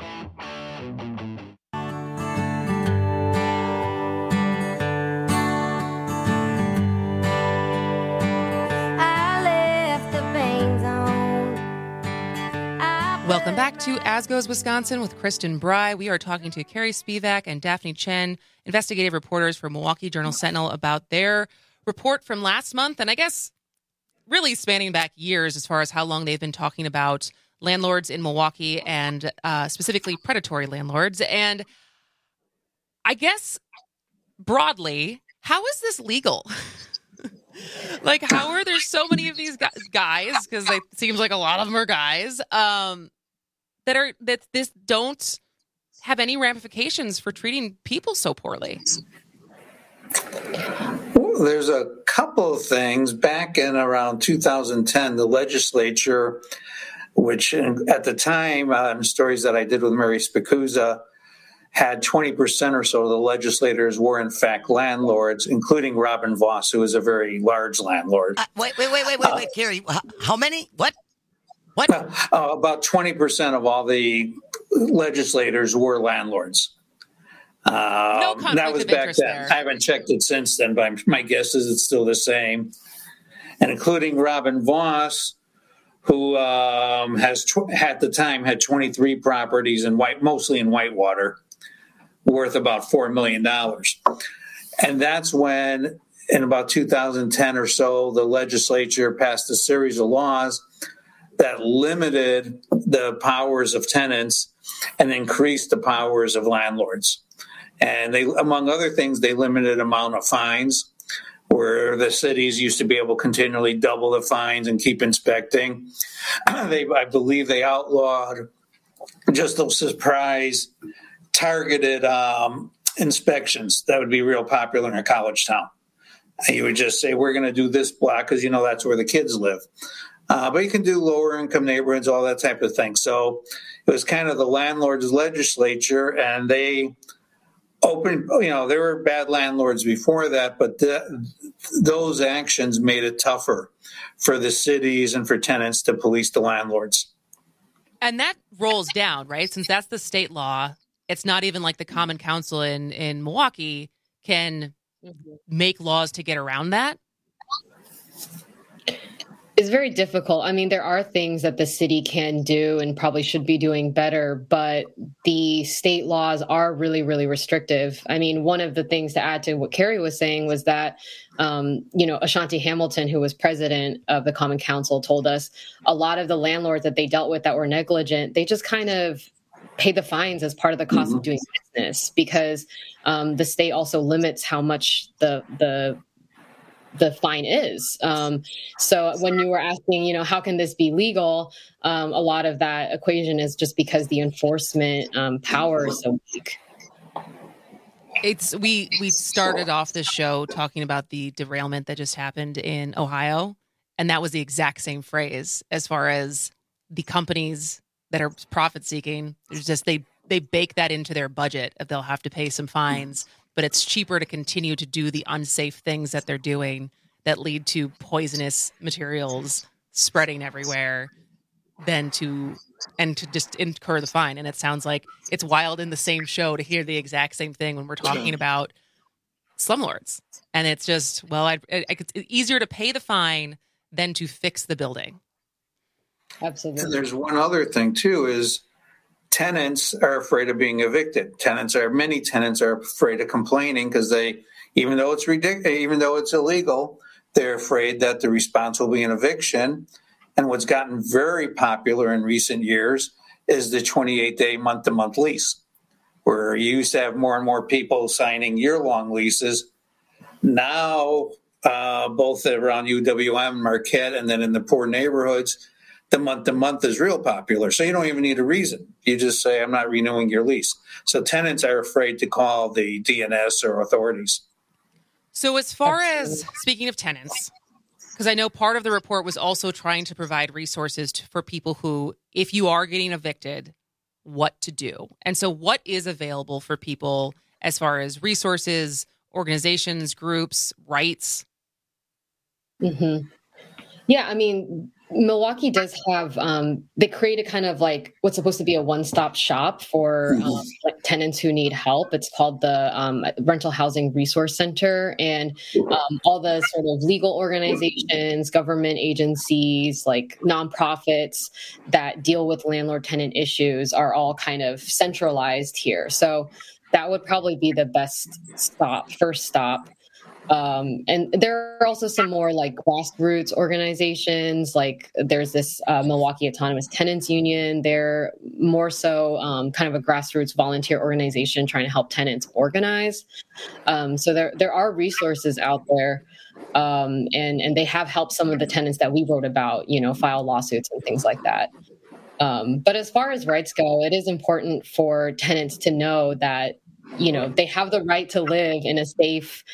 Welcome back to As Goes Wisconsin with Kristen Bry. We are talking to Carrie Spivak and Daphne Chen, investigative reporters for Milwaukee Journal-Sentinel, about their report from last month, and I guess really spanning back years as far as how long they've been talking about landlords in Milwaukee and uh, specifically predatory landlords. And I guess broadly, how is this legal? Like, how are there so many of these guys, because it seems like a lot of them are guys, um, that are that this don't have any ramifications for treating people so poorly? Well, there's a couple of things. Back in around two thousand ten, the legislature, which at the time, um, stories that I did with Mary Spicuzza, had twenty percent or so of the legislators were in fact landlords, including Robin Voss, who is a very large landlord. Uh, wait, wait, wait, wait, wait, wait, Carrie. How many? What? What? Uh, about twenty percent of all the legislators were landlords. Um, no conflict that was of back interest then. there. I haven't checked it since then, but I'm, my guess is it's still the same. And including Robin Voss, who um, has tw- at the time had twenty-three properties in White, mostly in Whitewater, worth about four million dollars. And that's when, in about two thousand ten or so, the legislature passed a series of laws that limited the powers of tenants and increased the powers of landlords. And they, among other things, they limited the amount of fines, where the cities used to be able to continually double the fines and keep inspecting. They, I believe they outlawed just a surprise targeted um, inspections that would be real popular in a college town. You would just say, we're going to do this block because, you know, that's where the kids live. Uh, but you can do lower income neighborhoods, all that type of thing. So it was kind of the landlords' legislature, and they opened, you know, there were bad landlords before that, but the, those actions made it tougher for the cities and for tenants to police the landlords. And that rolls down, right? Since that's the state law, it's not even like the Common Council in, in Milwaukee can make laws to get around that. It's very difficult. I mean, there are things that the city can do and probably should be doing better, but the state laws are really, really restrictive. I mean, one of the things to add to what Carrie was saying was that, um, you know, Ashanti Hamilton, who was president of the Common Council, told us a lot of the landlords that they dealt with that were negligent, they just kind of pay the fines as part of the cost mm-hmm. of doing business, because um, the state also limits how much the the the fine is. Um, so when you were asking, you know, how can this be legal? Um, a lot of that equation is just because the enforcement um, power is so weak. It's we we started off this show talking about the derailment that just happened in Ohio, and that was the exact same phrase as far as the companies that are profit seeking. There's just they they bake that into their budget if they'll have to pay some fines. But it's cheaper to continue to do the unsafe things that they're doing that lead to poisonous materials spreading everywhere than to and to just incur the fine. And it sounds like it's wild in the same show to hear the exact same thing when we're talking about slumlords. And it's just, well, I, I, it's easier to pay the fine than to fix the building. Absolutely. And there's one other thing, too, is tenants are afraid of being evicted. Tenants are, many tenants are afraid of complaining because they, even though it's ridiculous, even though it's illegal, they're afraid that the response will be an eviction. And what's gotten very popular in recent years is the twenty-eight day month-to-month lease, where you used to have more and more people signing year-long leases. Now, uh, both around U W M, Marquette, and then in the poor neighborhoods, the month-to-month is real popular. So you don't even need a reason. You just say, I'm not renewing your lease. So tenants are afraid to call the D N S or authorities. So as far as, speaking of tenants, because I know part of the report was also trying to provide resources to, for people who, if you are getting evicted, what to do. And so what is available for people as far as resources, organizations, groups, rights? Mm-hmm. Yeah, I mean, Milwaukee does have, um, they created kind of like what's supposed to be a one-stop shop for um, like tenants who need help. It's called the um, Rental Housing Resource Center, and um, all the sort of legal organizations, government agencies, like nonprofits that deal with landlord-tenant issues are all kind of centralized here. So that would probably be the best stop, first stop. Um, and there are also some more like grassroots organizations, like there's this uh, Milwaukee Autonomous Tenants Union. They're more so um, kind of a grassroots volunteer organization trying to help tenants organize. Um, so there there are resources out there, um, and, and they have helped some of the tenants that we wrote about, you know, file lawsuits and things like that. Um, but as far as rights go, it is important for tenants to know that, you know, they have the right to live in a safe,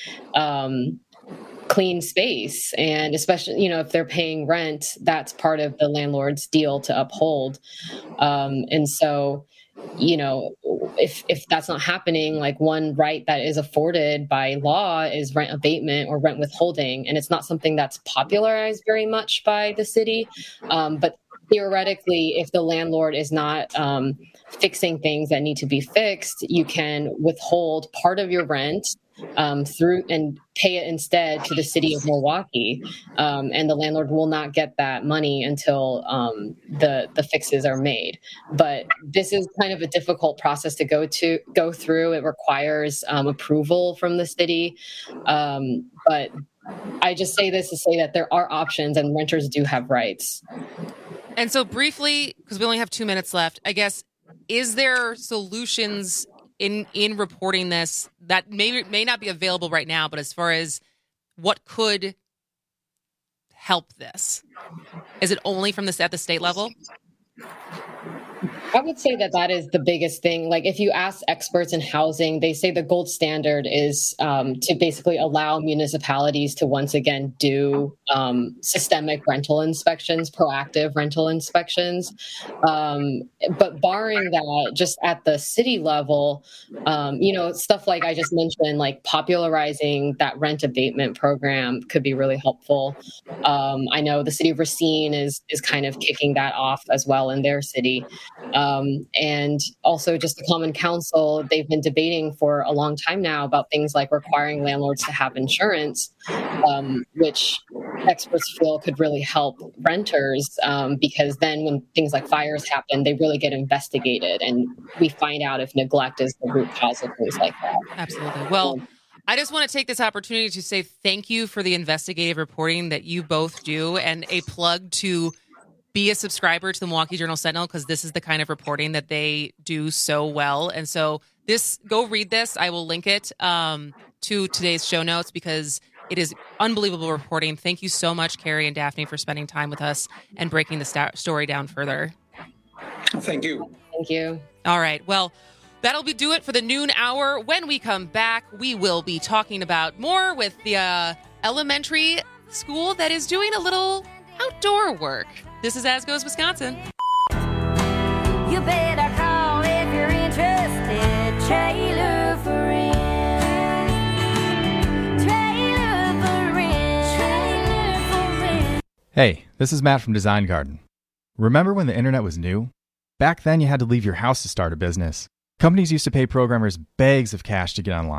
um, clean space. And especially, you know, if they're paying rent, that's part of the landlord's deal to uphold. Um, and so, you know, if if that's not happening, like one right that is afforded by law is rent abatement or rent withholding. And it's not something that's popularized very much by the city. Um, but theoretically, if the landlord is not um, fixing things that need to be fixed, you can withhold part of your rent um, through and pay it instead to the city of Milwaukee. Um, and the landlord will not get that money until um, the the fixes are made. But this is kind of a difficult process to go to go through. It requires um, approval from the city. Um, but I just say this to say that there are options and renters do have rights. And so briefly, because we only have two minutes left, I guess, is there solutions in in reporting this that may may not be available right now, but as far as what could help this? Is it only from this at the state level? I would say that that is the biggest thing. Like if you ask experts in housing, they say the gold standard is um, to basically allow municipalities to once again do um, systemic rental inspections, proactive rental inspections. Um, but barring that, just at the city level, um, you know, stuff like I just mentioned, like popularizing that rent abatement program could be really helpful. Um, I know the city of Racine is is kind of kicking that off as well in their city. Um, and also just the Common Council, they've been debating for a long time now about things like requiring landlords to have insurance, um, which experts feel could really help renters um, because then when things like fires happen, they really get investigated and we find out if neglect is the root cause of things like that. Absolutely. Well, um, I just want to take this opportunity to say thank you for the investigative reporting that you both do and a plug to be a subscriber to the Milwaukee Journal Sentinel because this is the kind of reporting that they do so well. And so this, go read this. I will link it um, to today's show notes because it is unbelievable reporting. Thank you so much, Carrie and Daphne, for spending time with us and breaking the st- story down further. Thank you. Thank you. All right. Well, that'll be do it for the noon hour. When we come back, we will be talking about more with the uh, elementary school that is doing a little outdoor work. This is As Goes Wisconsin. You better call if you're interested. Trailer for rent. Trailer for rent. Trailer for rent. Hey, this is Matt from Design Garden. Remember when the internet was new? Back then, you had to leave your house to start a business. Companies used to pay programmers bags of cash to get online.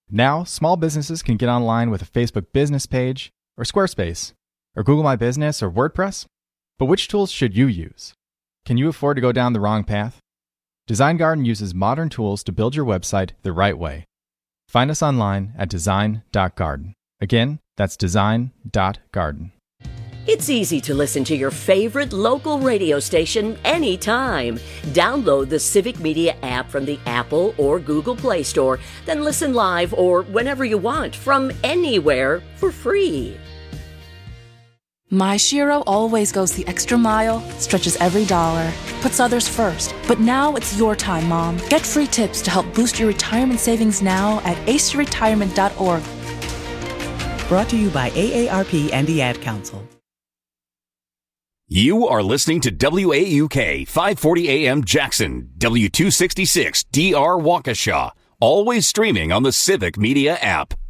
Now, small businesses can get online with a Facebook business page, or Squarespace, or Google My Business, or WordPress. But which tools should you use? Can you afford to go down the wrong path? Design Garden uses modern tools to build your website the right way. Find us online at design dot garden. Again, that's design dot garden. It's easy to listen to your favorite local radio station anytime. Download the Civic Media app from the Apple or Google Play Store, then listen live or whenever you want from anywhere for free. My Shiro always goes the extra mile, stretches every dollar, puts others first. But now it's your time, Mom. Get free tips to help boost your retirement savings now at ace your retirement dot org. Brought to you by A A R P and the Ad Council. You are listening to W A U K five forty A M Jackson, W two sixty-six D R Waukesha, always streaming on the Civic Media app.